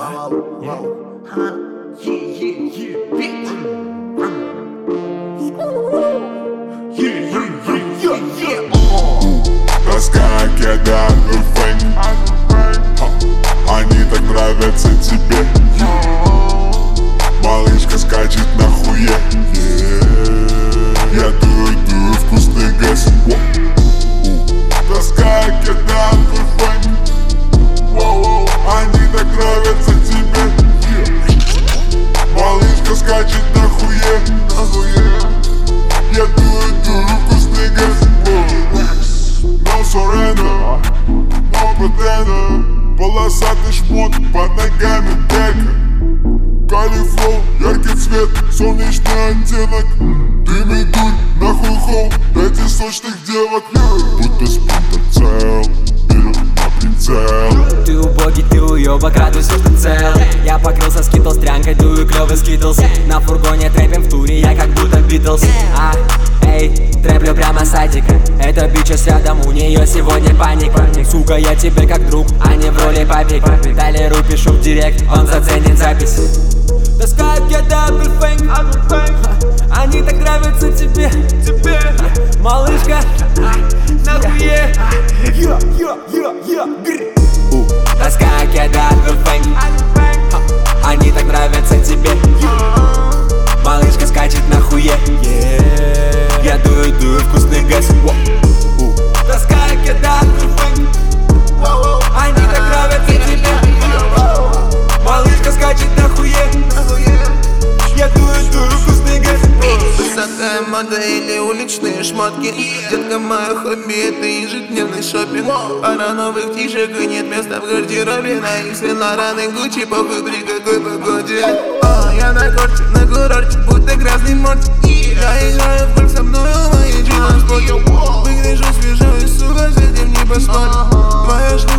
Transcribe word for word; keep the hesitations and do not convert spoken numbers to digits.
Тоска, кеда, фэнк. Они так нравятся тебе. Малышка скачет на хуе. Я дую, дую вкусный гэс. Тоска, кеда, фэнк. Они так нравятся тебе. Малышка скачет на хуе. Я дую, дую вкусный гэс. No surrender, no pretender. Полосатый шмот, под ногами дека. Калифлоу, яркий цвет, солнечный оттенок. Дым и дурь, нахуй хоу, эти сочных девок. Будто спинтер цел, беру на прицел. Ты убогий, ты уёбок, радуйся, что цел. Я покрылся скитлс, трянкой дую клёвый скитлс. На фургоне трэпим в туре, я как будто Битлз. А, эй, трэплю прямо с атика. Эта бичес рядом, у неё сегодня паника. Сука, я тебе как друг, а не в роли папика. Далеру пишу в директ, он заценит запись. Тоска, кеда, фэнк. Они так нравятся тебе, тебе. Малышка, нахуе. Тоска, кеда, фэнк. Они так нравятся тебе. Малышка скачет на хуе. Я дую, дую вкусный гэс. Тоска, кеда, фэнк. Они так нравятся тебе. Малышка скачет на хуе. Я дую, дую вкусный гэс. Высокая мода или уличные шмотки. Детка, мое хобби, это ежедневный шопинг. Пара новых тишек и нет места в гардеробе. На их Лоран и Гуччи, похуй при какой погоде. О, я на корте, на курорте, будто грязный морти. Я играю в гольф, со мною мои джинсы. Выгляжу свежо и сука, с этим не поспорю. Твоя